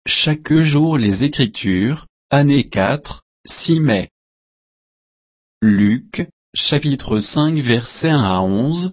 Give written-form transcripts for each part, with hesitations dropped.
chaque jour les Écritures, année 4, 6 mai. Luc, chapitre 5 versets 1 à 11.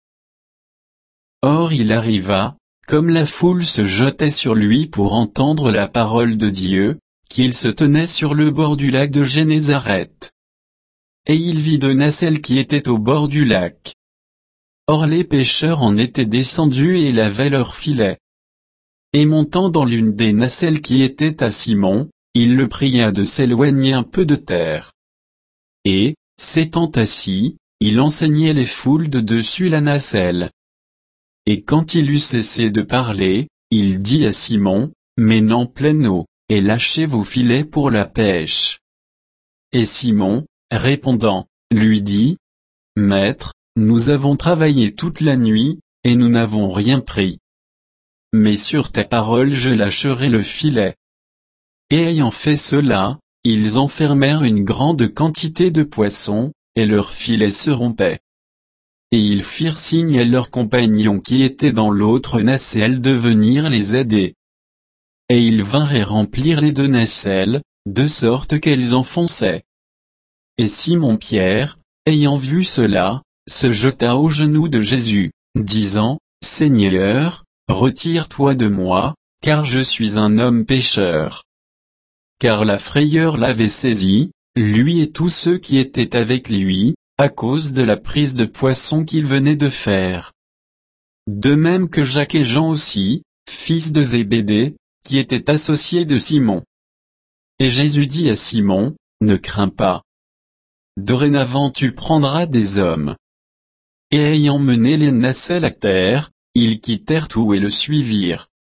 Or il arriva, comme la foule se jetait sur lui pour entendre la parole de Dieu, qu'il se tenait sur le bord du lac de Génézareth. Et il vit deux nacelles qui étaient au bord du lac. Or les pêcheurs en étaient descendus et lavaient leurs filets. Et montant dans l'une des nacelles qui était à Simon, il le pria de s'éloigner un peu de terre. Et, s'étant assis, il enseignait les foules de dessus la nacelle. Et quand il eut cessé de parler, il dit à Simon, mène en pleine eau, et lâchez vos filets pour la pêche. Et Simon, répondant, lui dit, Maître, nous avons travaillé toute la nuit, et nous n'avons rien pris. Mais sur ta parole je lâcherai le filet. Et ayant fait cela, ils enfermèrent une grande quantité de poissons, et leur filet se rompait. Et ils firent signe à leurs compagnons qui étaient dans l'autre nacelle de venir les aider. Et ils vinrent et remplirent les deux nacelles, de sorte qu'elles enfonçaient. Et Simon-Pierre, ayant vu cela, se jeta aux genoux de Jésus, disant, Seigneur, retire-toi de moi, car je suis un homme pécheur. Car la frayeur l'avait saisi, lui et tous ceux qui étaient avec lui, à cause de la prise de poisson qu'il venait de faire. De même que Jacques et Jean aussi, fils de Zébédée, qui étaient associés de Simon. Et Jésus dit à Simon, ne crains pas. Dorénavant tu prendras des hommes. Et ayant mené les nacelles à terre, ils quittèrent tout et le suivirent.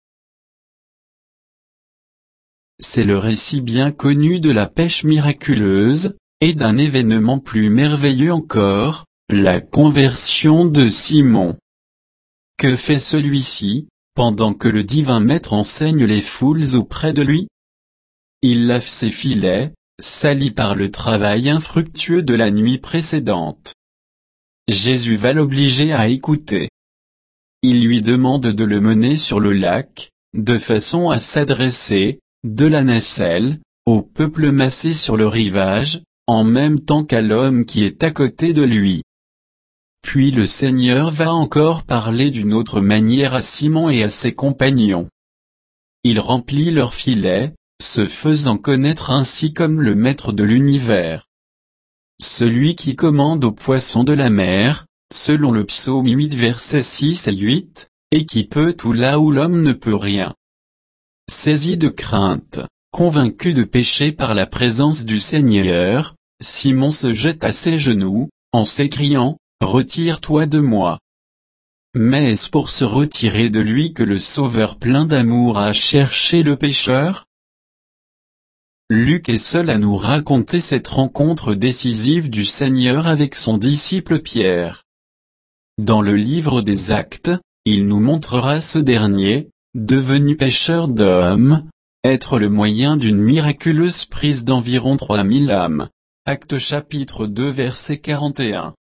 C'est le récit bien connu de la pêche miraculeuse, et d'un événement plus merveilleux encore, la conversion de Simon. Que fait celui-ci, pendant que le divin maître enseigne les foules auprès de lui? Il lave ses filets, salis par le travail infructueux de la nuit précédente. Jésus va l'obliger à écouter. Il lui demande de le mener sur le lac, de façon à s'adresser, de la nacelle, au peuple massé sur le rivage, en même temps qu'à l'homme qui est à côté de lui. Puis le Seigneur va encore parler d'une autre manière à Simon et à ses compagnons. Il remplit leurs filets, se faisant connaître ainsi comme le maître de l'univers. Celui qui commande aux poissons de la mer, selon le psaume 8 versets 6 et 8, et qui peut tout là où l'homme ne peut rien. Saisi de crainte, convaincu de pécher par la présence du Seigneur, Simon se jette à ses genoux, en s'écriant, « Retire-toi de moi ». Mais est-ce pour se retirer de lui que le Sauveur plein d'amour a cherché le pécheur? Luc est seul à nous raconter cette rencontre décisive du Seigneur avec son disciple Pierre. Dans le livre des Actes, il nous montrera ce dernier, devenu pêcheur d'hommes, être le moyen d'une miraculeuse prise d'environ 3000 âmes. Actes chapitre 2 verset 41.